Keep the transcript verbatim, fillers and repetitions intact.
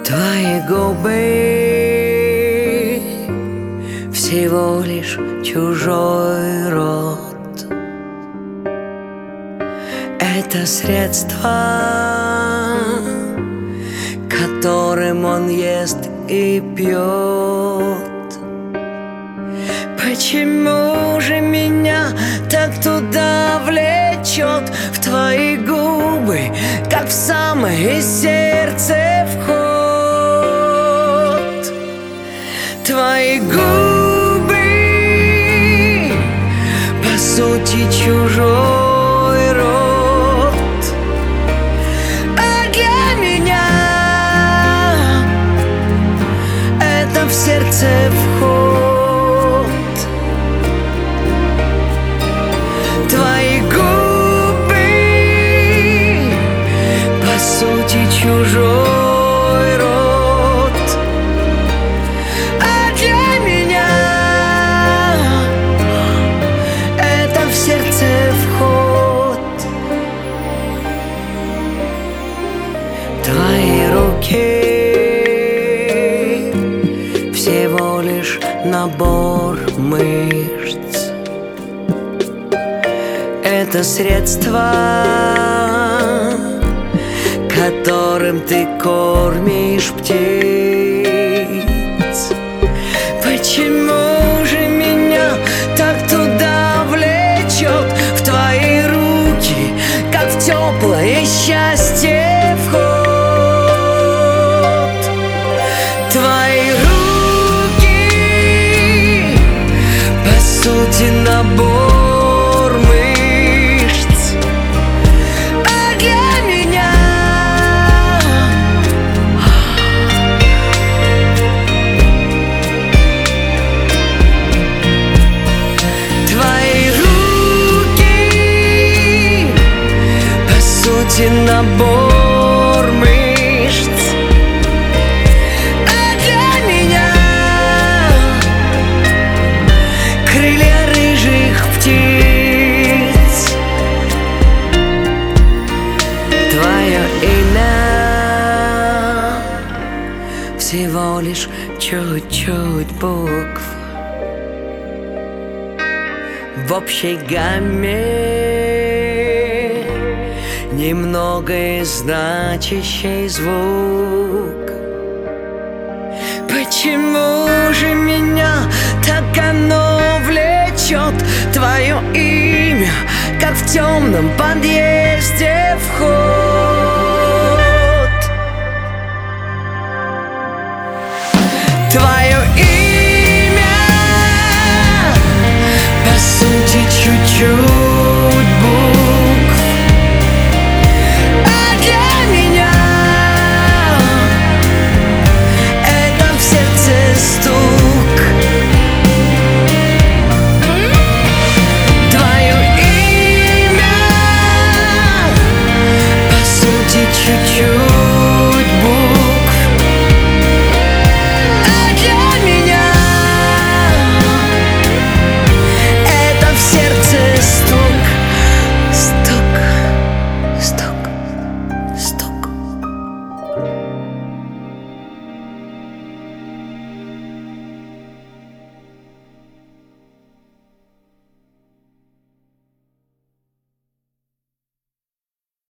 Твои губы всего лишь чужой рот. Это средство, которым он ест и пьет. Почему же меня так туда влечет? В твои губы, как в самое сердце вход. Твои губы, по сути, чужой рот. А для меня это в сердце вход. Твои губы, по сути, чужой рот. А для меня это в сердце вход. Твои руки всего лишь набор мышц. Это средство, которым ты кормишь птиц. Почему же меня так туда влечет? В твои руки, как в теплое счастье вход. Твои руки, по сути, набор мышц. А для меня твои руки, по сути, набор мышц. А для меня крылья рыжих птиц. Твое имя всего лишь чуть-чуть букв в общей гамме, немного значащий звук. Почему же меня так оно влечет? Твое имя, как в темном подъезде вход. Твое имя, по сути, чуть-чуть